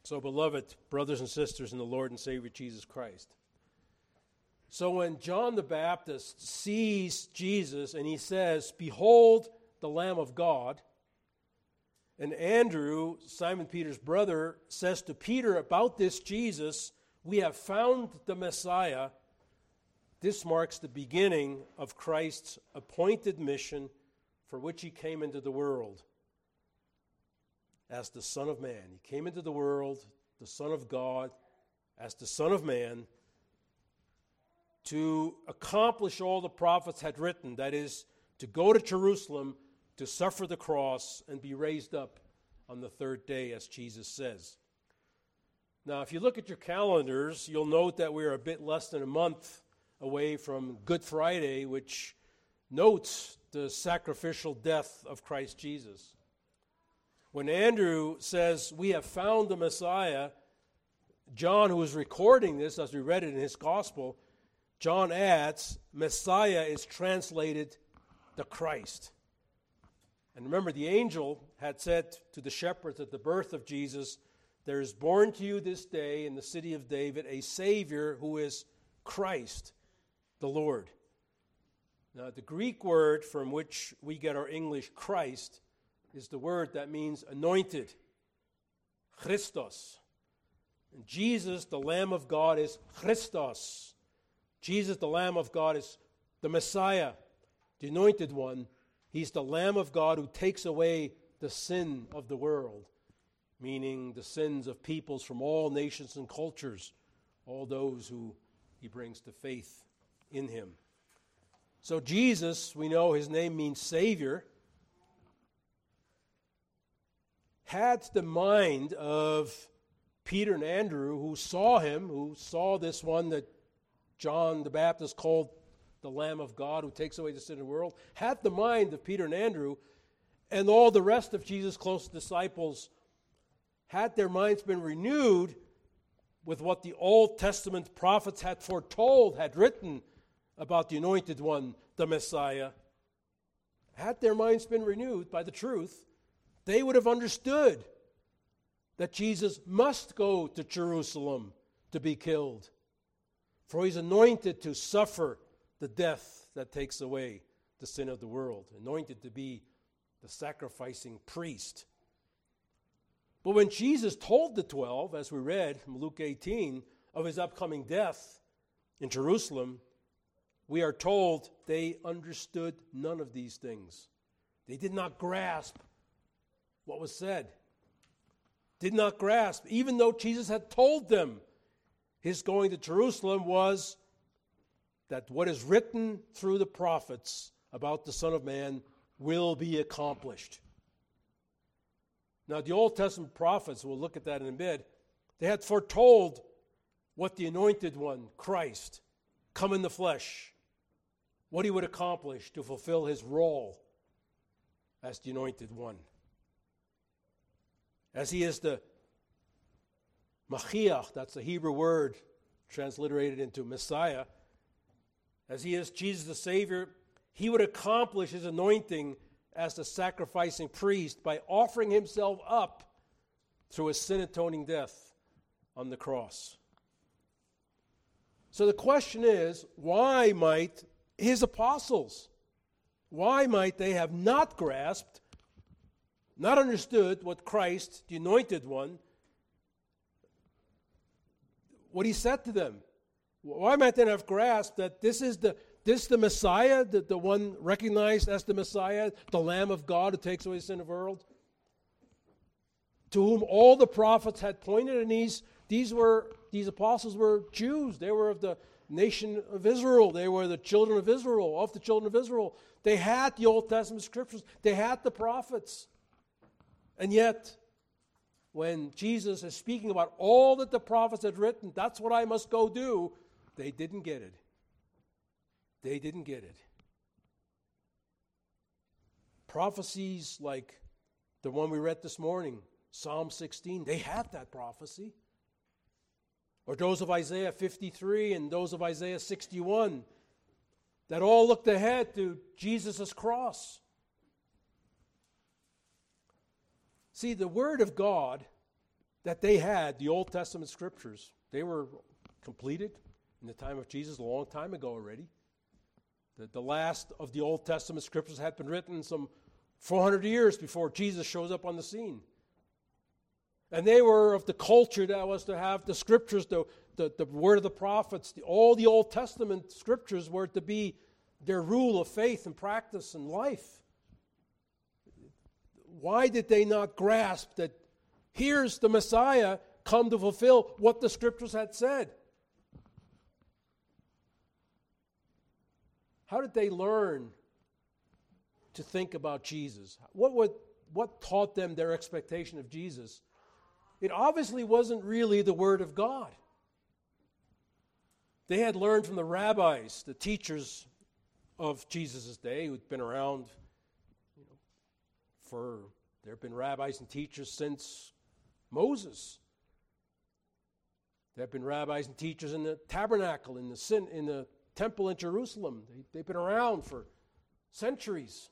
So, beloved brothers and sisters in the Lord and Savior Jesus Christ. So when John the Baptist sees Jesus and he says, "Behold the Lamb of God," and Andrew, Simon Peter's brother, says to Peter about this Jesus, "We have found the Messiah," this marks the beginning of Christ's appointed mission for which he came into the world. As the Son of Man. He came into the world, the Son of God, as the Son of Man, to accomplish all the prophets had written, that is, to go to Jerusalem, to suffer the cross, and be raised up on the third day, as Jesus says. Now, if you look at your calendars, you'll note that we're a bit less than a month away from Good Friday, which notes the sacrificial death of Christ Jesus. When Andrew says, "We have found the Messiah," John, who is recording this, as we read it in his gospel, John adds, Messiah is translated the Christ. And remember, the angel had said to the shepherds at the birth of Jesus, "There is born to you this day in the city of David a Savior who is Christ, the Lord." Now, the Greek word from which we get our English Christ is the word that means anointed, Christos. And Jesus, the Lamb of God, is Christos. Jesus, the Lamb of God, is the Messiah, the anointed one. He's the Lamb of God who takes away the sin of the world, meaning the sins of peoples from all nations and cultures, all those who he brings to faith in him. So Jesus, we know his name means Savior, had the mind of Peter and Andrew, who saw him, who saw this one that John the Baptist called the Lamb of God who takes away the sin of the world, had the mind of Peter and Andrew, and all the rest of Jesus' close disciples. Had their minds been renewed with what the Old Testament prophets had foretold, had written about the Anointed One, the Messiah, had their minds been renewed by the truth, they would have understood that Jesus must go to Jerusalem to be killed, for he's anointed to suffer the death that takes away the sin of the world, anointed to be the sacrificing priest. But when Jesus told the 12, as we read from Luke 18, of his upcoming death in Jerusalem, we are told they understood none of these things. They did not grasp what was said. Did not grasp, even though Jesus had told them his going to Jerusalem was that what is written through the prophets about the Son of Man will be accomplished. Now, the Old Testament prophets, we'll look at that in a bit, they had foretold what the Anointed One, Christ, come in the flesh, what he would accomplish to fulfill his role as the Anointed One. As he is the Mashiach, that's the Hebrew word transliterated into Messiah, as he is Jesus the Savior, he would accomplish his anointing as the sacrificing priest by offering himself up through his sin-atoning death on the cross. So the question is, why might his apostles, why might they have not grasped, not understood what Christ, the Anointed One, what he said to them? Why might they not have grasped that this is the Messiah, the one recognized as the Messiah, the Lamb of God who takes away the sin of the world, to whom all the prophets had pointed? And these apostles were Jews. They were of the nation of Israel. They were the children of Israel, of the children of Israel. They had the Old Testament scriptures. They had the prophets. And yet, when Jesus is speaking about all that the prophets had written, that's what I must go do, they didn't get it. They didn't get it. Prophecies like the one we read this morning, Psalm 16, they had that prophecy. Or those of Isaiah 53 and those of Isaiah 61 that all looked ahead to Jesus' cross. See, the Word of God that they had, the Old Testament scriptures, they were completed in the time of Jesus a long time ago already. The last of the Old Testament scriptures had been written some 400 years before Jesus shows up on the scene. And they were of the culture that was to have the scriptures, the word of the prophets, all the Old Testament scriptures were to be their rule of faith and practice and life. Why did they not grasp that here's the Messiah come to fulfill what the scriptures had said? How did they learn to think about Jesus? What taught them their expectation of Jesus? It obviously wasn't really the Word of God. They had learned from the rabbis, the teachers of Jesus' day, who'd been around there have been rabbis and teachers since Moses. There have been rabbis and teachers in the tabernacle, in the temple in Jerusalem. They've been around for centuries.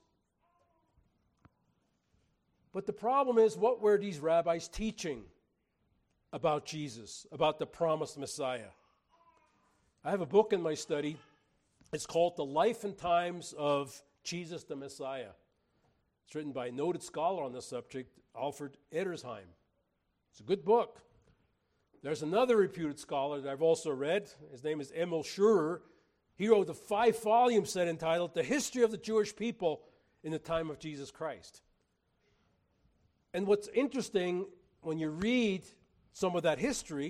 But the problem is, what were these rabbis teaching about Jesus, about the promised Messiah? I have a book in my study. It's called The Life and Times of Jesus the Messiah. It's written by a noted scholar on the subject, Alfred Edersheim. It's a good book. There's another reputed scholar that I've also read. His name is Emil Schurer. He wrote a 5-volume set entitled The History of the Jewish People in the Time of Jesus Christ. And what's interesting, when you read some of that history,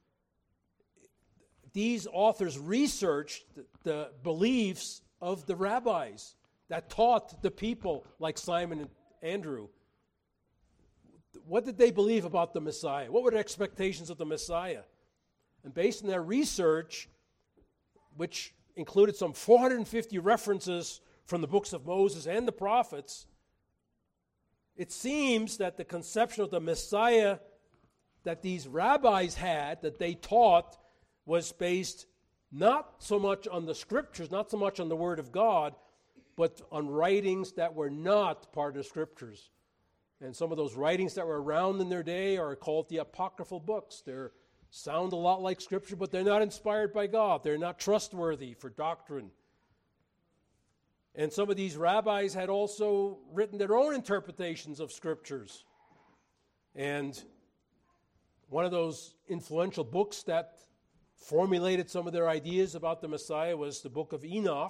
these authors researched the beliefs of the rabbis that taught the people like Simon and Andrew. What did they believe about the Messiah? What were their expectations of the Messiah? And based on their research, which included some 450 references from the books of Moses and the prophets, it seems that the conception of the Messiah that these rabbis had, that they taught, was based not so much on the scriptures, not so much on the Word of God, but on writings that were not part of the scriptures. And some of those writings that were around in their day are called the apocryphal books. They sound a lot like scripture, but they're not inspired by God. They're not trustworthy for doctrine. And some of these rabbis had also written their own interpretations of scriptures. And one of those influential books that formulated some of their ideas about the Messiah was the book of Enoch.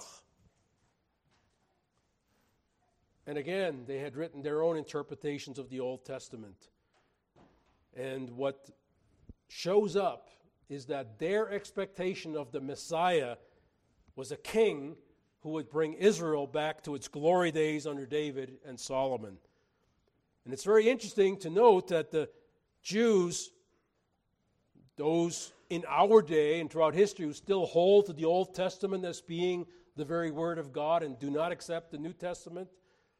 And again, they had written their own interpretations of the Old Testament. And what shows up is that their expectation of the Messiah was a king who would bring Israel back to its glory days under David and Solomon. And it's very interesting to note that the Jews, those in our day and throughout history who still hold to the Old Testament as being the very Word of God and do not accept the New Testament,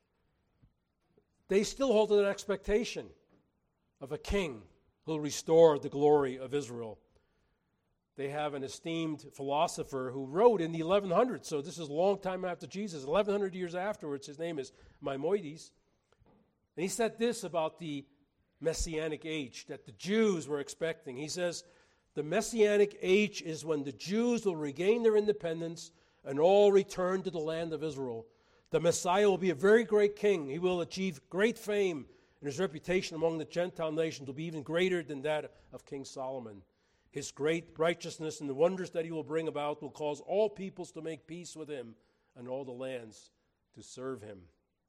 they still hold to that expectation of a king who will restore the glory of Israel. They have an esteemed philosopher who wrote in the 1100s, so this is a long time after Jesus, 1100 years afterwards. His name is Maimonides. And he said this about the Messianic age that the Jews were expecting. He says, the Messianic age is when the Jews will regain their independence and all return to the land of Israel. The Messiah will be a very great king. He will achieve great fame, and his reputation among the Gentile nations will be even greater than that of King Solomon. His great righteousness and the wonders that he will bring about will cause all peoples to make peace with him and all the lands to serve him.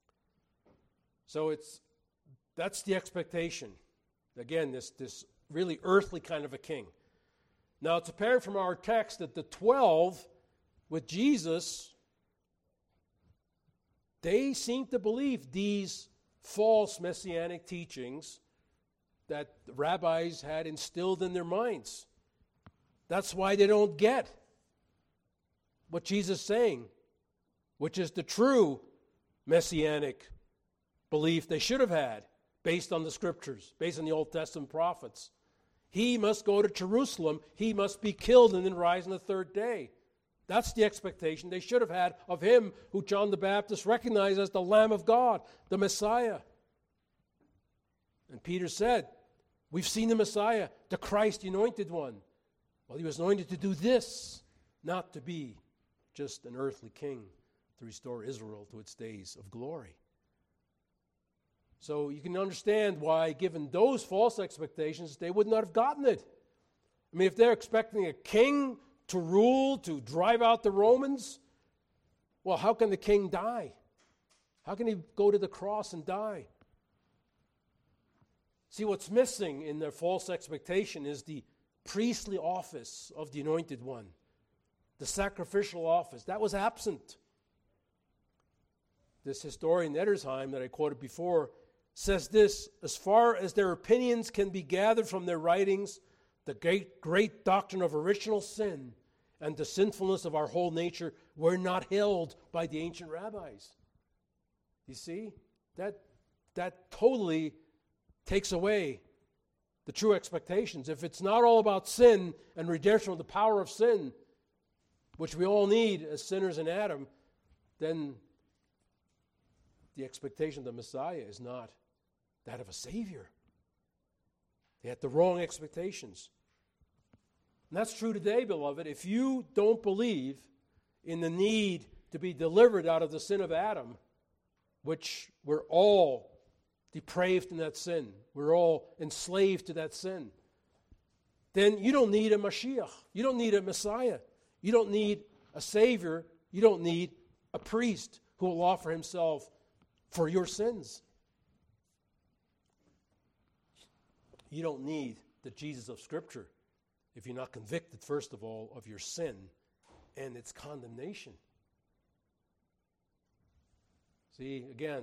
So that's the expectation. Again, this really earthly kind of a king. Now, it's apparent from our text that the 12 with Jesus, they seem to believe these false messianic teachings that the rabbis had instilled in their minds. That's why they don't get what Jesus is saying, which is the true messianic belief they should have had based on the scriptures, based on the Old Testament prophets. He must go to Jerusalem, he must be killed and then rise on the third day. That's the expectation they should have had of him who John the Baptist recognized as the Lamb of God, the Messiah. And Peter said, We've seen the Messiah, the Christ, the anointed one. Well, he was anointed to do this, not to be just an earthly king to restore Israel to its days of glory. So you can understand why, given those false expectations, they would not have gotten it. I mean, if they're expecting a king to rule, to drive out the Romans, well, how can the king die? How can he go to the cross and die? See, what's missing in their false expectation is the priestly office of the anointed one, the sacrificial office. That was absent. This historian Edersheim that I quoted before says this: as far as their opinions can be gathered from their writings, the great doctrine of original sin and the sinfulness of our whole nature were not held by the ancient rabbis. You see, that totally takes away the true expectations. If it's not all about sin and redemption of the power of sin, which we all need as sinners in Adam, then the expectation of the Messiah is not that of a Savior. They had the wrong expectations. And that's true today, beloved. If you don't believe in the need to be delivered out of the sin of Adam, which we're all depraved in that sin, we're all enslaved to that sin, then you don't need a Mashiach. You don't need a Messiah. You don't need a Savior. You don't need a priest who will offer himself for your sins. You don't need the Jesus of Scripture if you're not convicted, first of all, of your sin and its condemnation. See, again,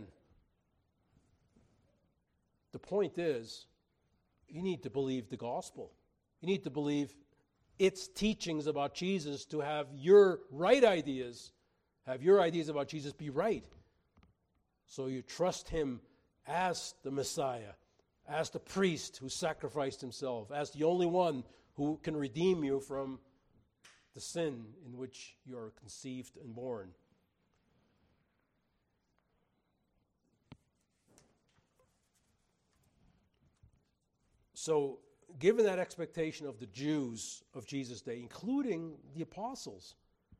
the point is, you need to believe the gospel. You need to believe its teachings about Jesus to have your right ideas, have your ideas about Jesus be right. So you trust him as the Messiah, as the priest who sacrificed himself, as the only one who can redeem you from the sin in which you are conceived and born. So, given that expectation of the Jews of Jesus' day, including the apostles,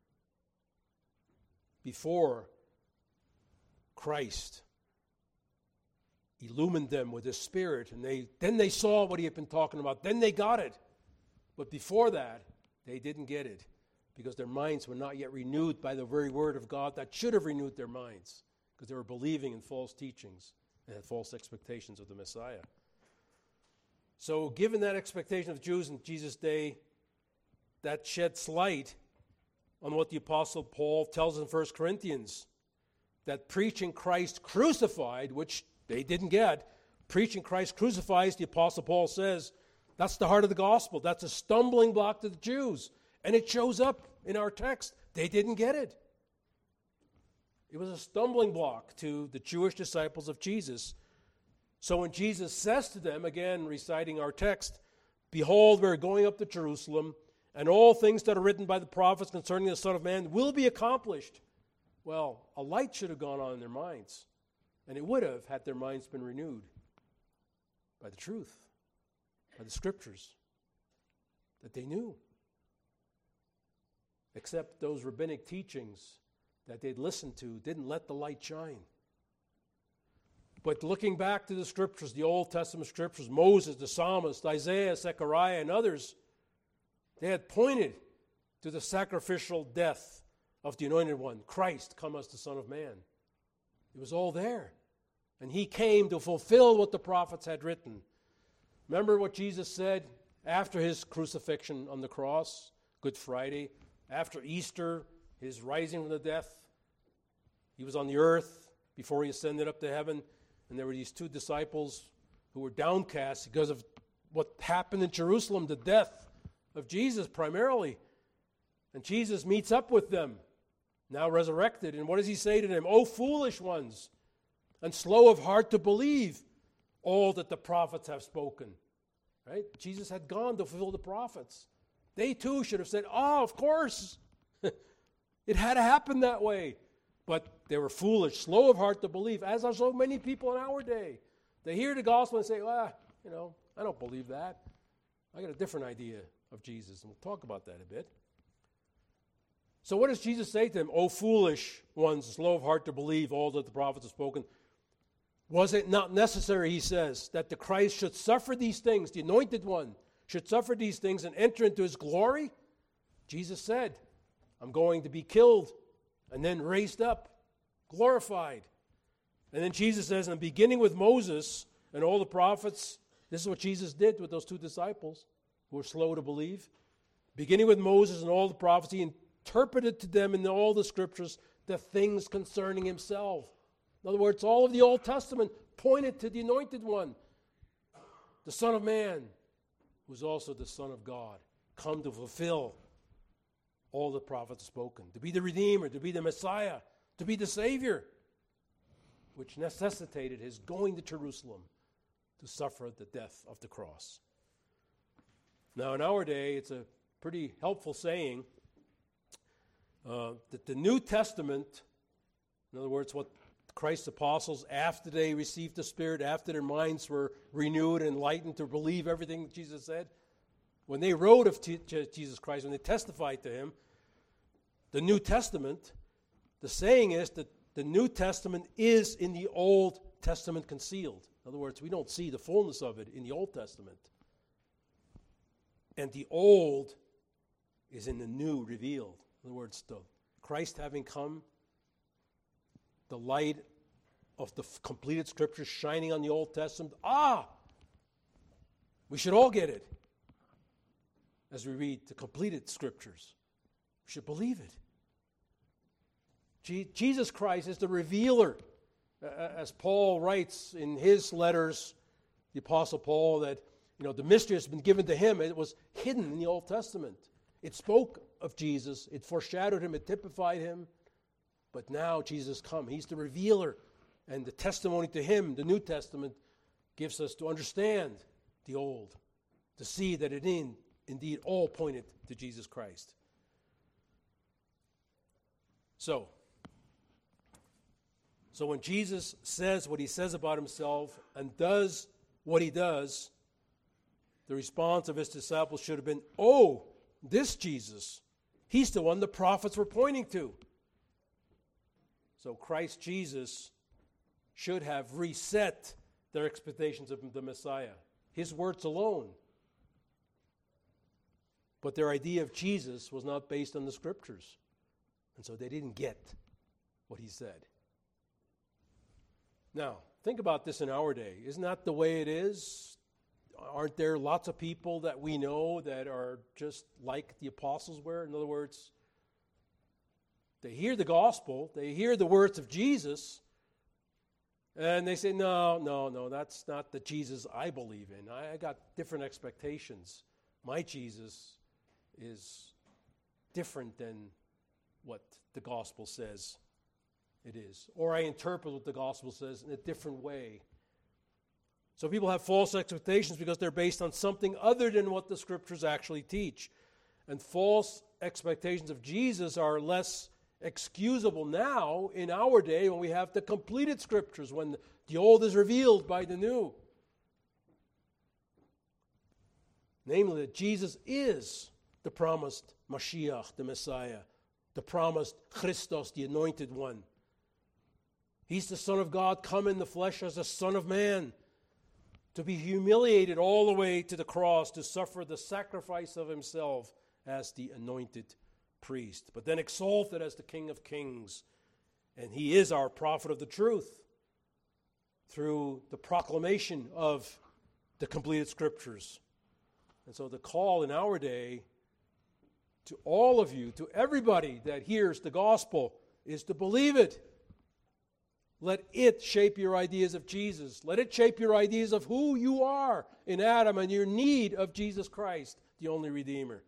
before Christ illumined them with his Spirit, and then they saw what he had been talking about, then they got it. But before that, they didn't get it, because their minds were not yet renewed by the very word of God that should have renewed their minds, because they were believing in false teachings and had false expectations of the Messiah. So given that expectation of Jews in Jesus' day, that sheds light on what the Apostle Paul tells in 1 Corinthians, that preaching Christ crucified, which they didn't get, preaching Christ crucified, the Apostle Paul says, that's the heart of the gospel. That's a stumbling block to the Jews. And it shows up in our text. They didn't get it. It was a stumbling block to the Jewish disciples of Jesus. So when Jesus says to them, again reciting our text, behold, we're going up to Jerusalem, and all things that are written by the prophets concerning the Son of Man will be accomplished. Well, a light should have gone on in their minds, and it would have had their minds been renewed by the truth, by the Scriptures that they knew. Except those rabbinic teachings that they'd listened to didn't let the light shine. But looking back to the Scriptures, the Old Testament Scriptures, Moses, the psalmist, Isaiah, Zechariah, and others, they had pointed to the sacrificial death of the Anointed One, Christ come as the Son of Man. It was all there. And he came to fulfill what the prophets had written. Remember what Jesus said after his crucifixion on the cross, Good Friday, after Easter, his rising from the death. He was on the earth before he ascended up to heaven, and there were these two disciples who were downcast because of what happened in Jerusalem, the death of Jesus primarily. And Jesus meets up with them, now resurrected, and what does he say to them? O foolish ones, and slow of heart to believe all that the prophets have spoken. Right? Jesus had gone to fulfill the prophets. They too should have said, oh, of course. It had to happen that way. But they were foolish, slow of heart to believe, as are so many people in our day. They hear the gospel and say, well, I don't believe that. I got a different idea of Jesus, and we'll talk about that a bit. So what does Jesus say to them? O foolish ones, slow of heart to believe all that the prophets have spoken. Was it not necessary, he says, that the Christ should suffer these things, the anointed one should suffer these things and enter into his glory? Jesus said, I'm going to be killed and then raised up, glorified. And then Jesus says, and beginning with Moses and all the prophets, this is what Jesus did with those two disciples who were slow to believe. Beginning with Moses and all the prophets, he interpreted to them in all the scriptures the things concerning himself. In other words, all of the Old Testament pointed to the anointed one, the Son of Man, who is also the Son of God, come to fulfill all the prophets spoken, to be the Redeemer, to be the Messiah, to be the Savior, which necessitated his going to Jerusalem to suffer the death of the cross. Now, in our day, it's a pretty helpful saying that the New Testament, in other words, what Christ's apostles, after they received the Spirit, after their minds were renewed and enlightened to believe everything that Jesus said, when they wrote of Jesus Christ, when they testified to him, the New Testament, the saying is that the New Testament is in the Old Testament concealed. In other words, we don't see the fullness of it in the Old Testament. And the Old is in the New revealed. In other words, the Christ having come, the light of the completed Scriptures shining on the Old Testament. We should all get it as we read the completed Scriptures. We should believe it. Jesus Christ is the revealer. As Paul writes in his letters, the Apostle Paul, that the mystery has been given to him. It was hidden in the Old Testament. It spoke of Jesus. It foreshadowed him. It typified him. But now Jesus come. He's the revealer. And the testimony to him, the New Testament, gives us to understand the Old, to see that it indeed all pointed to Jesus Christ. So when Jesus says what he says about himself and does what he does, the response of his disciples should have been, oh, this Jesus, he's the one the prophets were pointing to. So Christ Jesus should have reset their expectations of the Messiah. His words alone. But their idea of Jesus was not based on the Scriptures. And so they didn't get what he said. Now, think about this in our day. Isn't that the way it is? Aren't there lots of people that we know that are just like the apostles were? In other words, they hear the gospel, they hear the words of Jesus, and they say, no, that's not the Jesus I believe in. I got different expectations. My Jesus is different than what the gospel says it is. Or I interpret what the gospel says in a different way. So people have false expectations because they're based on something other than what the Scriptures actually teach. And false expectations of Jesus are less excusable now in our day when we have the completed Scriptures, when the Old is revealed by the New. Namely, that Jesus is the promised Mashiach, the Messiah, the promised Christos, the Anointed One. He's the Son of God come in the flesh as a Son of Man, to be humiliated all the way to the cross, to suffer the sacrifice of himself as the anointed priest, but then exalted as the King of Kings. And he is our prophet of the truth through the proclamation of the completed Scriptures. And so the call in our day to all of you, to everybody that hears the gospel, is to believe it. Let it shape your ideas of Jesus. Let it shape your ideas of who you are in Adam and your need of Jesus Christ, the only Redeemer.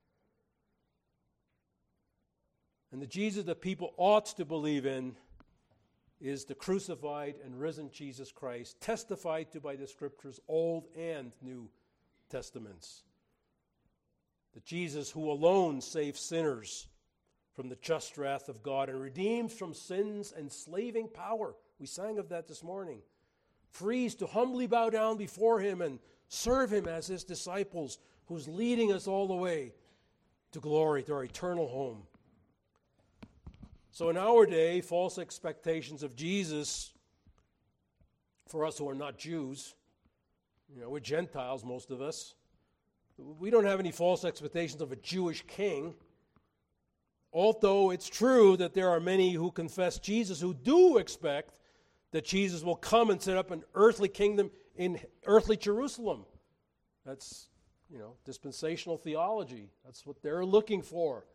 And the Jesus that people ought to believe in is the crucified and risen Jesus Christ, testified to by the Scriptures, Old and New Testaments. The Jesus who alone saves sinners from the just wrath of God and redeems from sin's enslaving power. We sang of that this morning. Frees to humbly bow down before him and serve him as his disciples, who's leading us all the way to glory, to our eternal home. So in our day, false expectations of Jesus, for us who are not Jews, we're Gentiles, most of us, we don't have any false expectations of a Jewish king, although it's true that there are many who confess Jesus who do expect that Jesus will come and set up an earthly kingdom in earthly Jerusalem. That's, dispensational theology. That's what they're looking for.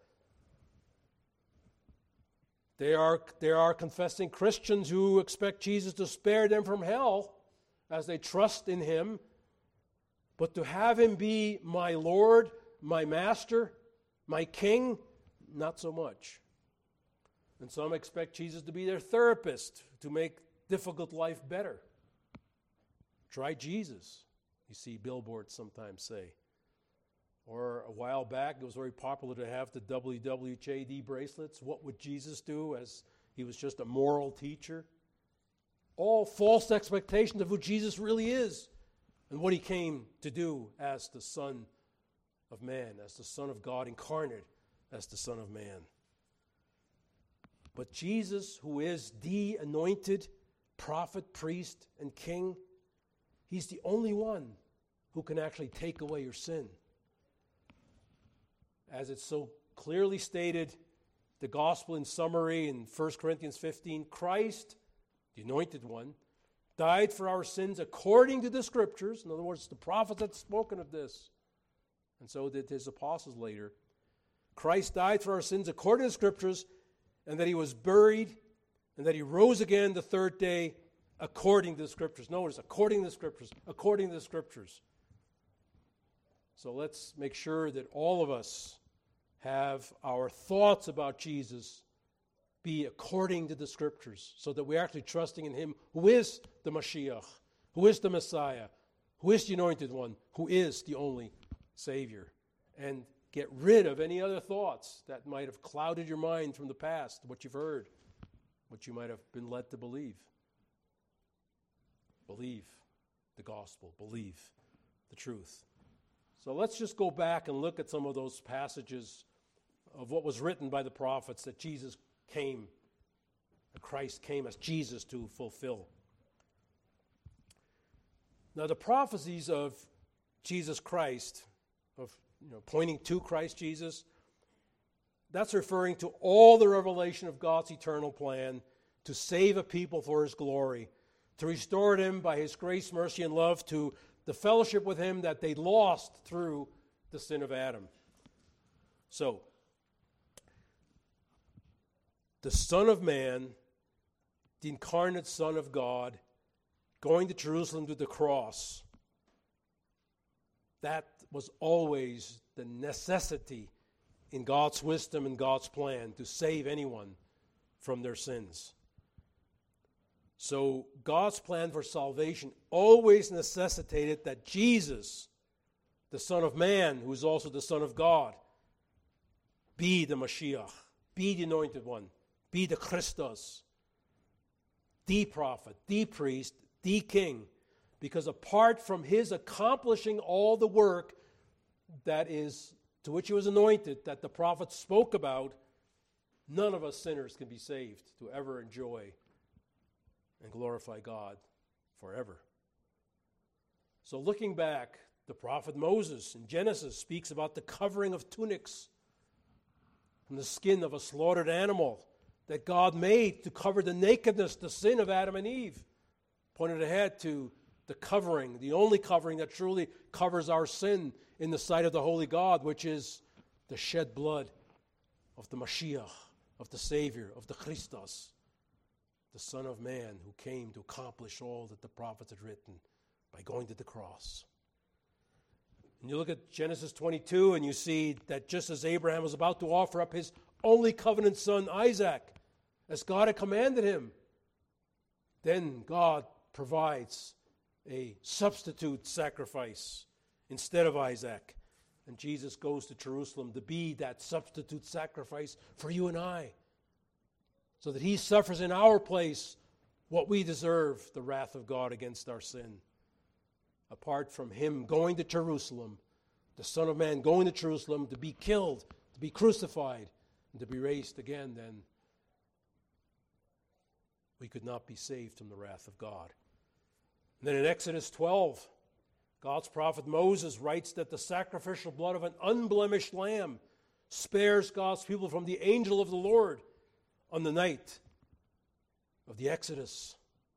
They are confessing Christians who expect Jesus to spare them from hell as they trust in him, but to have him be my Lord, my Master, my King, not so much. And some expect Jesus to be their therapist, to make difficult life better. Try Jesus, you see billboards sometimes say. Or a while back, it was very popular to have the WWJD bracelets. What would Jesus do, as he was just a moral teacher? All false expectations of who Jesus really is and what he came to do as the Son of Man, as the Son of God incarnate as the Son of Man. But Jesus, who is the anointed prophet, priest, and king, he's the only one who can actually take away your sin. As it's so clearly stated, the gospel in summary in 1 Corinthians 15, Christ, the anointed one, died for our sins according to the Scriptures. In other words, the prophets had spoken of this, and so did his apostles later. Christ died for our sins according to the Scriptures, and that he was buried, and that he rose again the third day according to the Scriptures. Notice, according to the Scriptures, according to the Scriptures. So let's make sure that all of us have our thoughts about Jesus be according to the Scriptures, so that we're actually trusting in him who is the Mashiach, who is the Messiah, who is the Anointed One, who is the only Savior. And get rid of any other thoughts that might have clouded your mind from the past, what you've heard, what you might have been led to believe. Believe the gospel. Believe the truth. So let's just go back and look at some of those passages of what was written by the prophets that Jesus came, that Christ came as Jesus to fulfill. Now the prophecies of Jesus Christ, of pointing to Christ Jesus, that's referring to all the revelation of God's eternal plan to save a people for his glory, to restore them by his grace, mercy, and love to the fellowship with him that they lost through the sin of Adam. So, the Son of Man, the incarnate Son of God, going to Jerusalem to the cross, that was always the necessity in God's wisdom and God's plan to save anyone from their sins. So God's plan for salvation always necessitated that Jesus, the Son of Man, who is also the Son of God, be the Mashiach, be the Anointed One, be the Christos, the prophet, the priest, the king. Because apart from his accomplishing all the work that is to which he was anointed, that the prophets spoke about, none of us sinners can be saved to ever enjoy and glorify God forever. So looking back, the prophet Moses in Genesis speaks about the covering of tunics from the skin of a slaughtered animal that God made to cover the nakedness, the sin of Adam and Eve. Pointed ahead to the covering, the only covering that truly covers our sin in the sight of the holy God, which is the shed blood of the Mashiach, of the Savior, of the Christos, the Son of Man who came to accomplish all that the prophets had written by going to the cross. And you look at Genesis 22 and you see that just as Abraham was about to offer up his only covenant son Isaac, as God had commanded him, then God provides a substitute sacrifice instead of Isaac. And Jesus goes to Jerusalem to be that substitute sacrifice for you and I, so that he suffers in our place what we deserve, the wrath of God against our sin. apart from him going to Jerusalem, the Son of Man going to Jerusalem to be killed, to be crucified, and to be raised again, then we could not be saved from the wrath of God. And then in Exodus 12, God's prophet Moses writes that the sacrificial blood of an unblemished lamb spares God's people from the angel of the Lord on the night of the Exodus.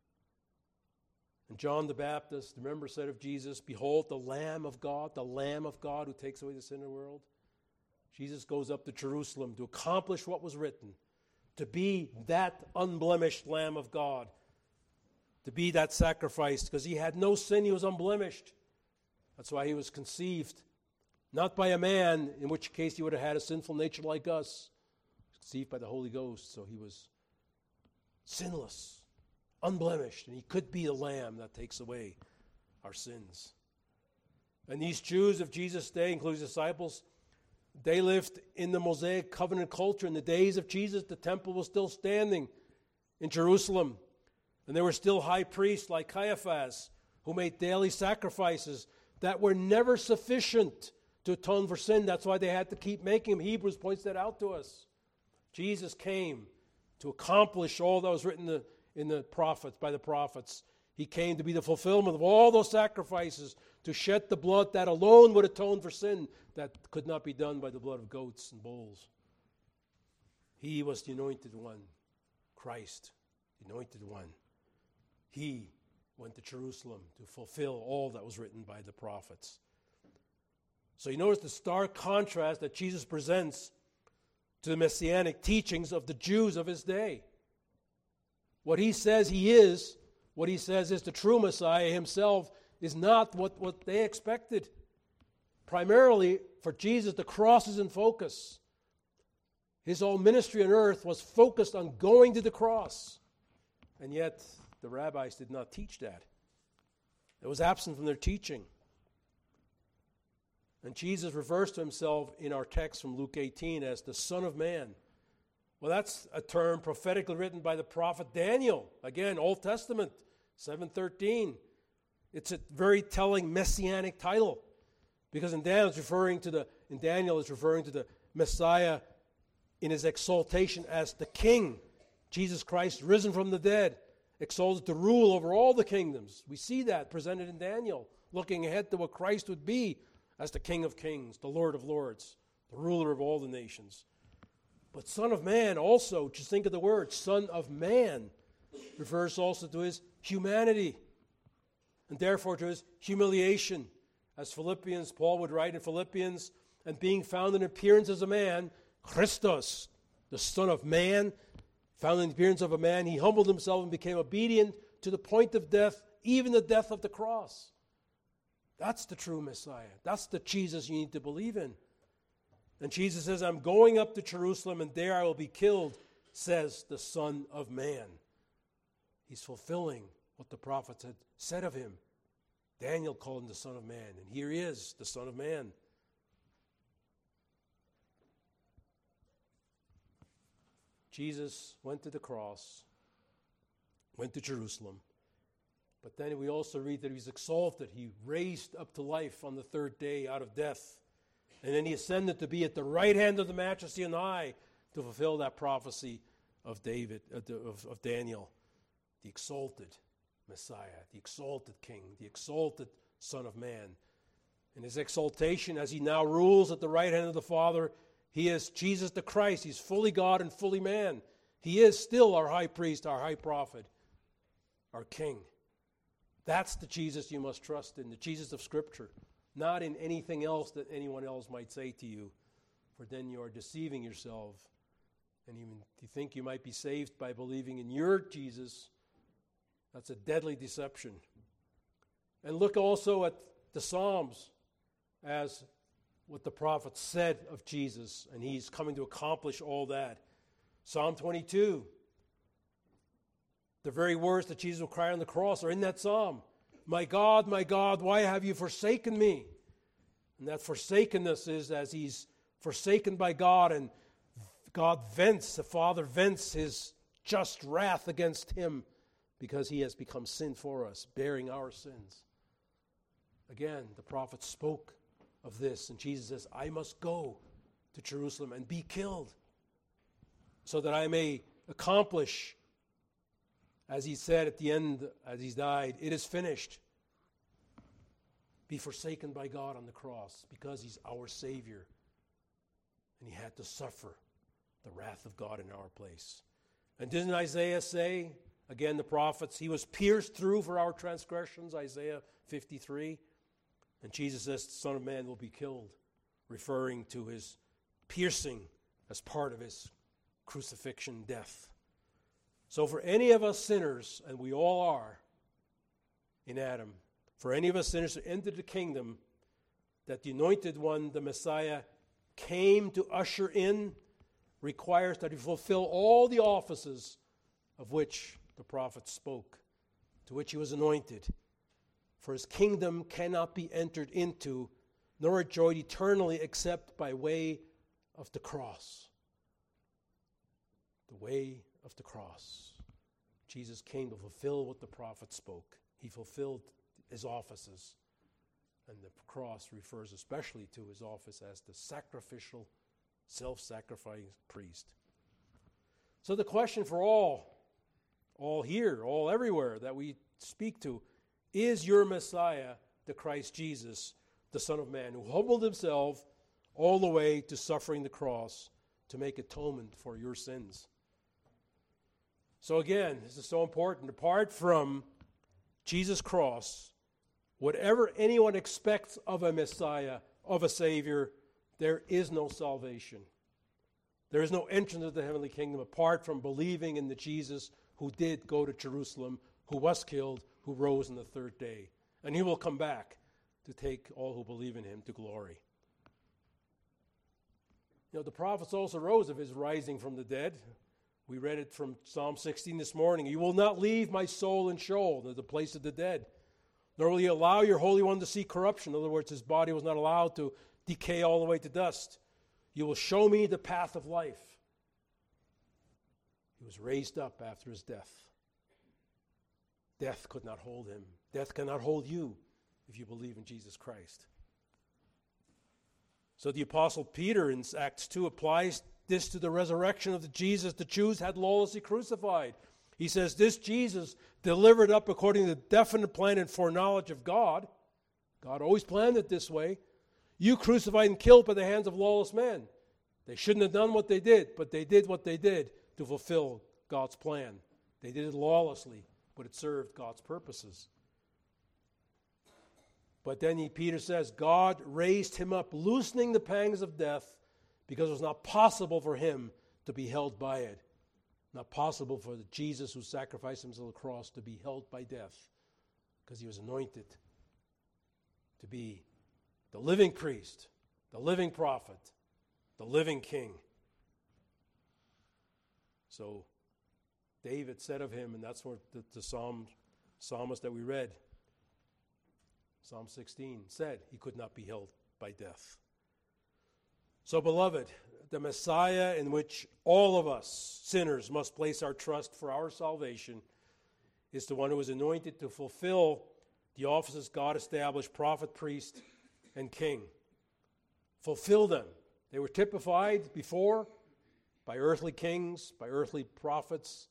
And John the Baptist, remember, said of Jesus, "Behold, the Lamb of God who takes away the sin of the world." Jesus goes up to Jerusalem to accomplish what was written, to be that unblemished Lamb of God, to be that sacrifice, because he had no sin, he was unblemished. That's why he was conceived, not by a man, in which case he would have had a sinful nature like us. He was conceived by the Holy Ghost, so he was sinless, unblemished, and he could be the Lamb that takes away our sins. And these Jews of Jesus' day, including his disciples, they lived in the Mosaic covenant culture. In the days of Jesus, the temple was still standing in Jerusalem. And there were still high priests like Caiaphas who made daily sacrifices that were never sufficient to atone for sin. That's why they had to keep making them. Hebrews points that out to us. Jesus came to accomplish all that was written in the prophets, by the prophets. He came to be the fulfillment of all those sacrifices, to shed the blood that alone would atone for sin that could not be done by the blood of goats and bulls. He was the anointed one, Christ, the anointed one. He went to Jerusalem to fulfill all that was written by the prophets. So you notice the stark contrast that Jesus presents to the messianic teachings of the Jews of his day. What he says he is, what he says is the true Messiah himself, is not what they expected. Primarily, for Jesus, the cross is in focus. His whole ministry on earth was focused on going to the cross. And yet, the rabbis did not teach that. It was absent from their teaching. And Jesus refers to himself in our text from Luke 18 as the Son of Man. Well, that's a term prophetically written by the prophet Daniel. Again, Old Testament, 7:13. It's a very telling messianic title, because in Daniel it's referring to the Messiah in his exaltation as the King, Jesus Christ risen from the dead, exalted to rule over all the kingdoms. We see that presented in Daniel, looking ahead to what Christ would be as the King of kings, the Lord of lords, the ruler of all the nations. But Son of Man also, just think of the word, Son of Man, refers also to his humanity, and therefore to his humiliation. As Paul would write in Philippians, and being found in appearance as a man, Christos, the Son of Man, found in the appearance of a man, he humbled himself and became obedient to the point of death, even the death of the cross. That's the true Messiah. That's the Jesus you need to believe in. And Jesus says, I'm going up to Jerusalem, and there I will be killed, says the Son of Man. He's fulfilling what the prophets had said of him. Daniel called him the Son of Man, and here he is, the Son of Man. Jesus went to the cross, went to Jerusalem, but then we also read that he was exalted. He raised up to life on the third day out of death. And then he ascended to be at the right hand of the Majesty on high to fulfill that prophecy of David, of Daniel, the exalted Messiah, the exalted King, the exalted Son of Man. In his exaltation, as he now rules at the right hand of the Father, he is Jesus the Christ. He's fully God and fully man. He is still our high priest, our high prophet, our King. That's the Jesus you must trust in, the Jesus of Scripture, not in anything else that anyone else might say to you, for then you are deceiving yourself. And even if you think you might be saved by believing in your Jesus, that's a deadly deception. And look also at the Psalms as what the prophets said of Jesus, and he's coming to accomplish all that. Psalm 22, the very words that Jesus will cry on the cross are in that psalm. My God, why have you forsaken me? And that forsakenness is as he's forsaken by God, and the Father vents his just wrath against him because he has become sin for us, bearing our sins. Again, the prophet spoke of this, and Jesus says, I must go to Jerusalem and be killed so that I may accomplish, as he said at the end, as he died, it is finished. Be forsaken by God on the cross because he's our Savior. And he had to suffer the wrath of God in our place. And didn't Isaiah say, again the prophets, he was pierced through for our transgressions, Isaiah 53. And Jesus says the Son of Man will be killed, referring to his piercing as part of his crucifixion death. So for any of us sinners, and we all are in Adam, for any of us sinners to enter the kingdom that the Anointed One, the Messiah, came to usher in, requires that he fulfill all the offices of which the prophet spoke, to which he was anointed. For his kingdom cannot be entered into, nor enjoyed eternally except by way of the cross. The way of the cross. Jesus came to fulfill what the prophet spoke. He fulfilled his offices. And the cross refers especially to his office as the sacrificial, self-sacrificing priest. So the question for all here, all everywhere that we speak to, is your Messiah the Christ Jesus, the Son of Man, who humbled himself all the way to suffering the cross to make atonement for your sins? So again, this is so important. Apart from Jesus' cross, whatever anyone expects of a Messiah, of a Savior, there is no salvation. There is no entrance into the heavenly kingdom apart from believing in the Jesus who did go to Jerusalem, who was killed, who rose on the third day. And he will come back to take all who believe in him to glory. You know, the prophets also rose of his rising from the dead. We read it from Psalm 16 this morning. You will not leave my soul in Sheol, the place of the dead, nor will you allow your Holy One to see corruption. In other words, his body was not allowed to decay all the way to dust. You will show me the path of life. He was raised up after his death. Death could not hold him. Death cannot hold you if you believe in Jesus Christ. So the Apostle Peter in Acts 2 applies this to the resurrection of the Jesus the Jews had lawlessly crucified. He says, this Jesus delivered up according to the definite plan and foreknowledge of God. God always planned it this way. You crucified and killed by the hands of lawless men. They shouldn't have done what they did, but they did what they did to fulfill God's plan. They did it lawlessly, but it served God's purposes. But then Peter says, God raised him up, loosening the pangs of death, because it was not possible for him to be held by it. Not possible for the Jesus who sacrificed himself on the cross to be held by death, because he was anointed to be the living priest, the living prophet, the living king. So David said of him, and that's what the psalmist that we read, Psalm 16, said he could not be held by death. So, beloved, the Messiah in which all of us sinners must place our trust for our salvation is the one who was anointed to fulfill the offices God established, prophet, priest, and king. Fulfill them. They were typified before by earthly kings, by earthly prophets,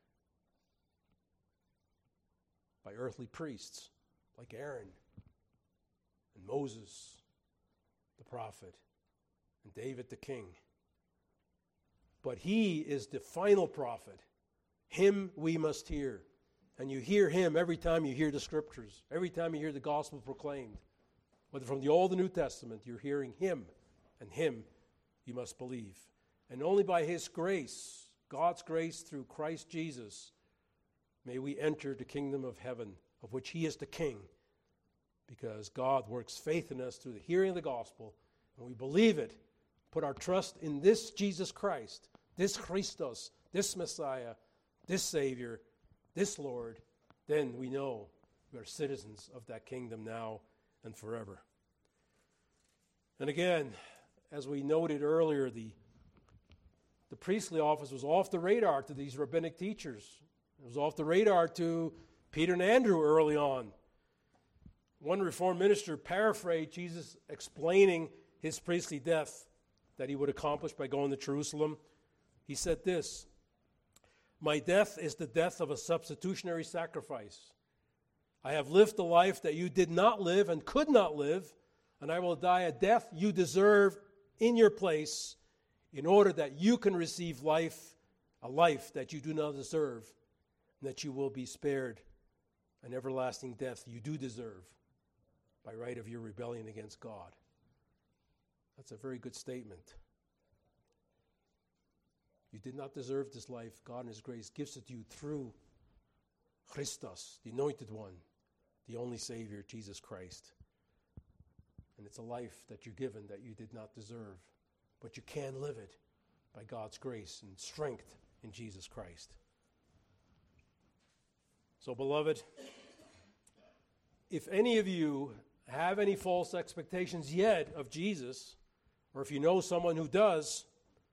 by earthly priests like Aaron and Moses, the prophet, and David the king. But he is the final prophet. Him we must hear. And you hear him every time you hear the scriptures, every time you hear the gospel proclaimed. Whether from the Old or New Testament, you're hearing him, and him you must believe. And only by his grace, God's grace through Christ Jesus, may we enter the kingdom of heaven, of which he is the king, because God works faith in us through the hearing of the gospel, and we believe it, put our trust in this Jesus Christ, this Christos, this Messiah, this Savior, this Lord, then we know we are citizens of that kingdom now and forever. And again, as we noted earlier, the priestly office was off the radar to these rabbinic teachers. It was off the radar to Peter and Andrew early on. One Reformed minister paraphrased Jesus explaining his priestly death that he would accomplish by going to Jerusalem. He said this, "My death is the death of a substitutionary sacrifice. I have lived the life that you did not live and could not live, and I will die a death you deserve in your place in order that you can receive life, a life that you do not deserve, and that you will be spared an everlasting death you do deserve by right of your rebellion against God." That's a very good statement. You did not deserve this life. God in His grace gives it to you through Christos, the Anointed One, the only Savior, Jesus Christ. And it's a life that you're given that you did not deserve, but you can live it by God's grace and strength in Jesus Christ. So, beloved, if any of you have any false expectations yet of Jesus, or if you know someone who does,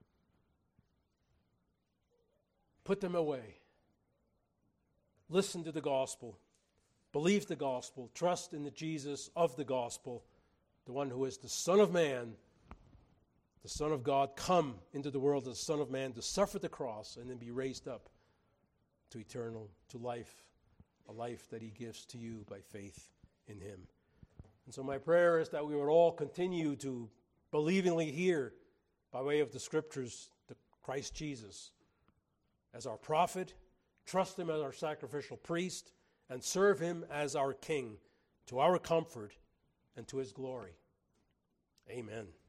put them away. Listen to the gospel. Believe the gospel. Trust in the Jesus of the gospel, the one who is the Son of Man, the Son of God, come into the world as the Son of Man to suffer the cross and then be raised up to to life, a life that He gives to you by faith in Him. And so my prayer is that we would all continue to believingly hear, by way of the Scriptures, the Christ Jesus as our prophet, trust Him as our sacrificial priest, and serve Him as our King, to our comfort and to His glory. Amen.